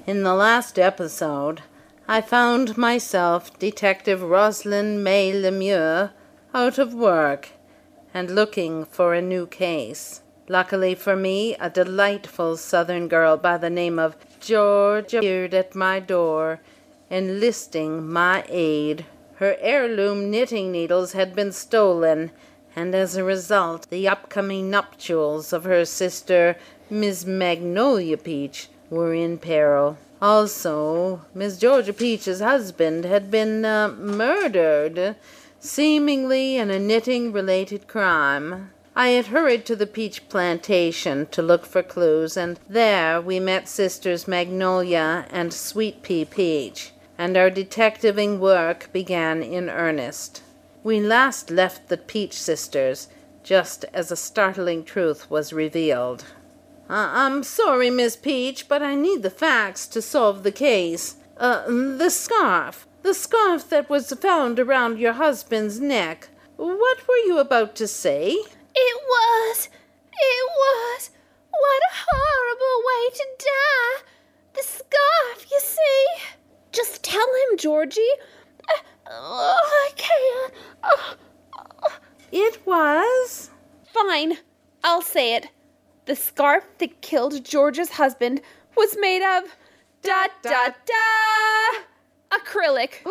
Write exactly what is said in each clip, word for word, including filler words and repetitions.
In the last episode, I found myself Detective Rosalind May Lemieux out of work and looking for a new case. Luckily for me, a delightful southern girl by the name of George appeared at my door, enlisting my aid. Her heirloom knitting needles had been stolen, and as a result, the upcoming nuptials of her sister, Miss Magnolia Peach, were in peril. Also, Miss Georgia Peach's husband had been uh, murdered, seemingly in a knitting-related crime. I had hurried to the peach plantation to look for clues, and there we met Sisters Magnolia and Sweet Pea Peach, and our detectiving work began in earnest. We last left the Peach Sisters just as a startling truth was revealed. Uh, I'm sorry, Miss Peach, but I need the facts to solve the case. Uh, the scarf. The scarf that was found around your husband's neck. What were you about to say? It was, it was, what a horrible way to die. The scarf, you see. Just tell him, Georgie. Uh, oh, I can't. Oh, oh. It was? Fine, I'll say it. The scarf that killed George's husband was made of da da da acrylic.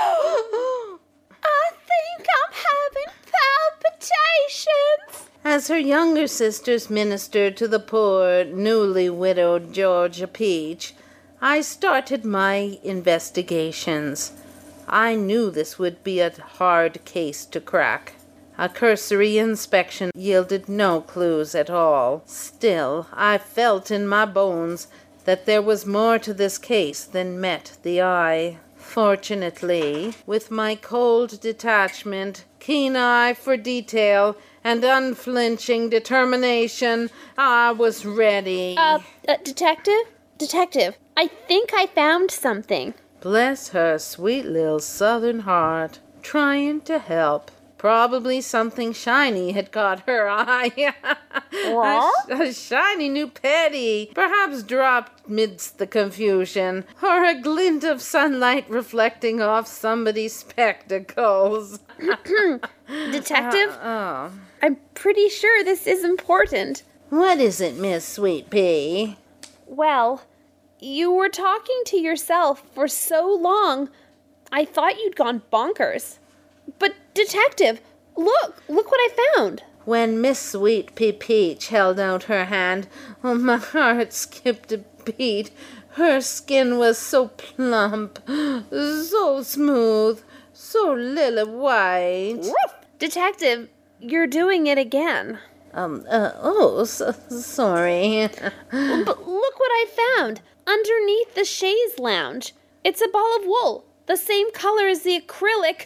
I think I'm having palpitations. As her younger sisters ministered to the poor, newly widowed Georgia Peach, I started my investigations. I knew this would be a hard case to crack. A cursory inspection yielded no clues at all. Still, I felt in my bones that there was more to this case than met the eye. Fortunately, with my cold detachment, keen eye for detail, and unflinching determination, I was ready. Uh, uh, detective? Detective, I think I found something. Bless her sweet little southern heart, trying to help. Probably something shiny had caught her eye. What? a, a shiny new petty, perhaps dropped midst the confusion, or a glint of sunlight reflecting off somebody's spectacles. Detective? Uh, oh. I'm pretty sure this is important. What is it, Miss Sweet Pea? Well, you were talking to yourself for so long, I thought you'd gone bonkers. But, Detective, look, look what I found. When Miss Sweet Pea Peach held out her hand, oh, my heart skipped a beat. Her skin was so plump, so smooth, so lily white. Woof! Detective, you're doing it again. Um, uh, oh, so, sorry. But look what I found underneath the chaise lounge. It's a ball of wool, the same color as the acrylic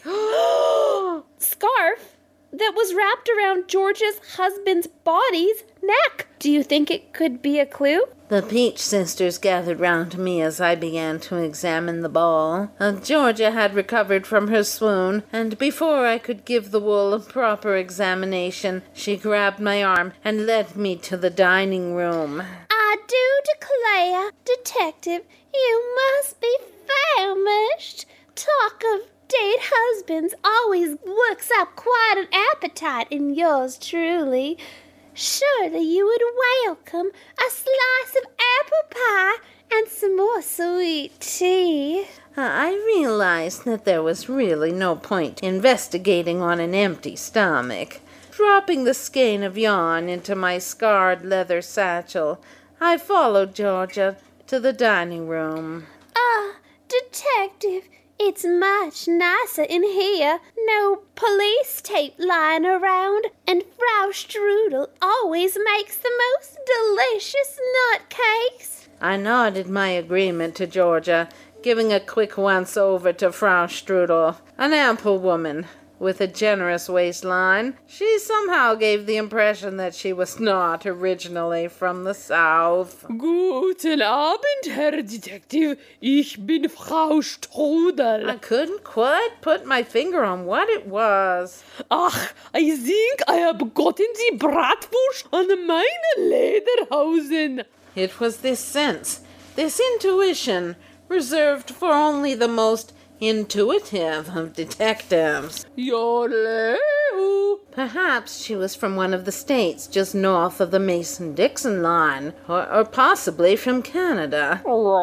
scarf that was wrapped around George's husband's body's neck. Do you think it could be a clue? The Peach Sisters gathered round me as I began to examine the ball. Uh, Georgia had recovered from her swoon, and before I could give the wool a proper examination, she grabbed my arm and led me to the dining room. I do declare, Detective, you must be famished. Talk of dead husbands always works up quite an appetite in yours truly. Surely you would welcome a slice of apple pie and some more sweet tea. Uh, I realized that there was really no point investigating on an empty stomach. Dropping the skein of yarn into my scarred leather satchel, I followed Georgia to the dining room. Ah, Detective, it's much nicer in here. No police tape lying around, and Frau Strudel always makes the most delicious nutcakes. I nodded my agreement to Georgia, giving a quick once-over to Frau Strudel, an ample woman with a generous waistline. She somehow gave the impression that she was not originally from the South. Guten Abend, Herr Detective. Ich bin Frau Strudel. I couldn't quite put my finger on what it was. Ach, I think I have gotten the Bratwurst on meine Lederhosen. It was this sense This intuition reserved for only the most intuitive of detectives. Yodelay-oo. Perhaps she was from one of the states just north of the Mason-Dixon line, or, or possibly from Canada.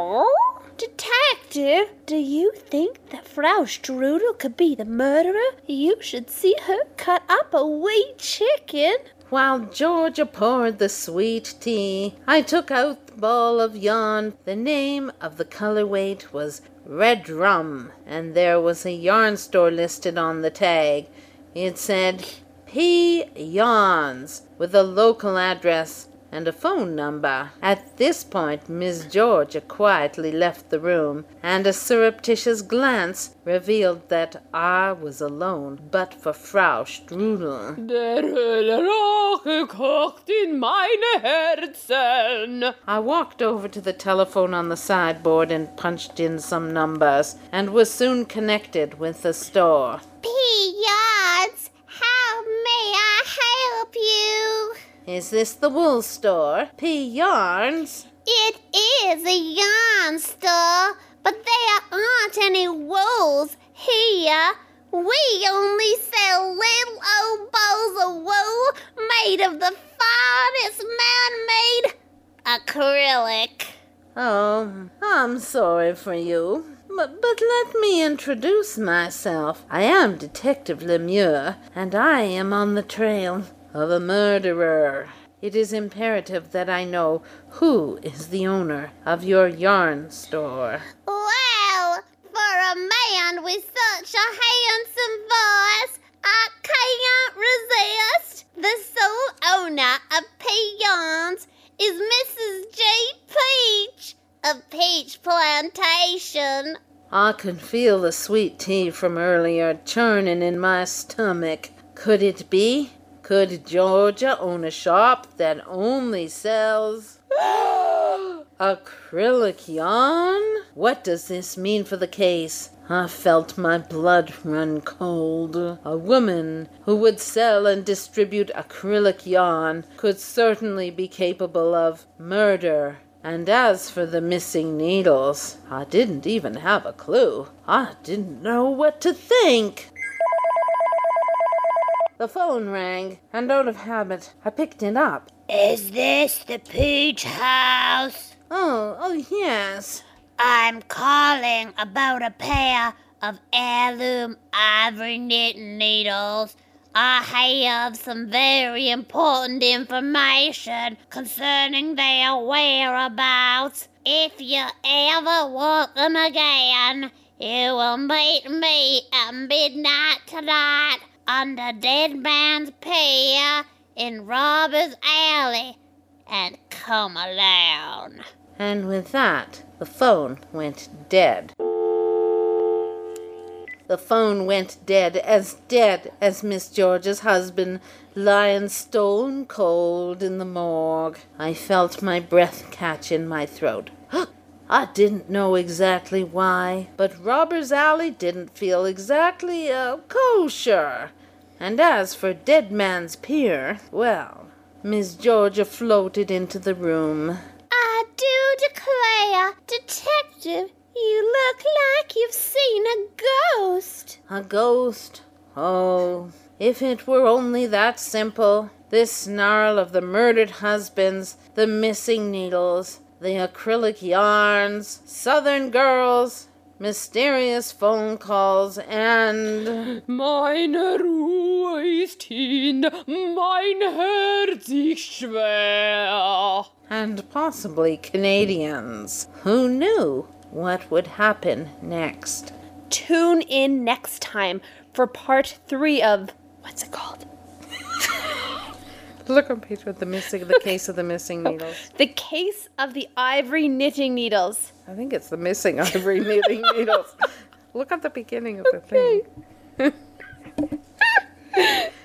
Detective, do you think that Frau Strudel could be the murderer? You should see her cut up a wee chicken. While Georgia poured the sweet tea, I took out the ball of yarn. The name of the colorweight was Red Rum, and there was a yarn store listed on the tag. It said P. Yarns, with a local address and a phone number. At this point, Miss Georgia quietly left the room, and a surreptitious glance revealed that I was alone but for Frau Strudel. Der Hölle Rache kocht in meine Herzen. I walked over to the telephone on the sideboard and punched in some numbers, and was soon connected with the store. P. Yards, how may I help you? Is this the wool store? P. Yarns? It is a yarn store, but there aren't any wools here. We only sell little old balls of wool made of the finest man-made acrylic. Oh, I'm sorry for you. But, but let me introduce myself. I am Detective Lemieux, and I am on the trail of a murderer. It is imperative that I know who is the owner of your yarn store. Well, for a man with such a handsome voice, I can't resist. The sole owner of P. Yarns is Missus J. Peach of Peach Plantation. I can feel the sweet tea from earlier churning in my stomach. Could it be? Could Georgia own a shop that only sells acrylic yarn? What does this mean for the case? I felt my blood run cold. A woman who would sell and distribute acrylic yarn could certainly be capable of murder. And as for the missing needles, I didn't even have a clue. I didn't know what to think. The phone rang, and out of habit, I picked it up. Is this the Peach House? Oh, oh yes. I'm calling about a pair of heirloom ivory knitting needles. I have some very important information concerning their whereabouts. If you ever want them again, you will meet me at midnight tonight under Dead Man's Pier in Robbers Alley, and come alone. And with that, the phone went dead. The phone went dead, as dead as Miss Georgia's husband, lying stone cold in the morgue. I felt my breath catch in my throat. I didn't know exactly why, but Robbers Alley didn't feel exactly uh, kosher. And as for Dead Man's Pier, well, Miss Georgia floated into the room. I do declare, Detective, you look like you've seen a ghost. A ghost? Oh, if it were only that simple. This snarl of the murdered husbands, the missing needles, the acrylic yarns, southern girls, mysterious phone calls, and... Meine Ruhe ist hin, mein Herz ist schwer. And possibly Canadians. Who knew what would happen next? Tune in next time for part three of... What's it called? Look on page with the missing, the case of the missing needles. The Case of the Ivory Knitting Needles. I think it's the missing ivory knitting needles. Look at the beginning of the thing.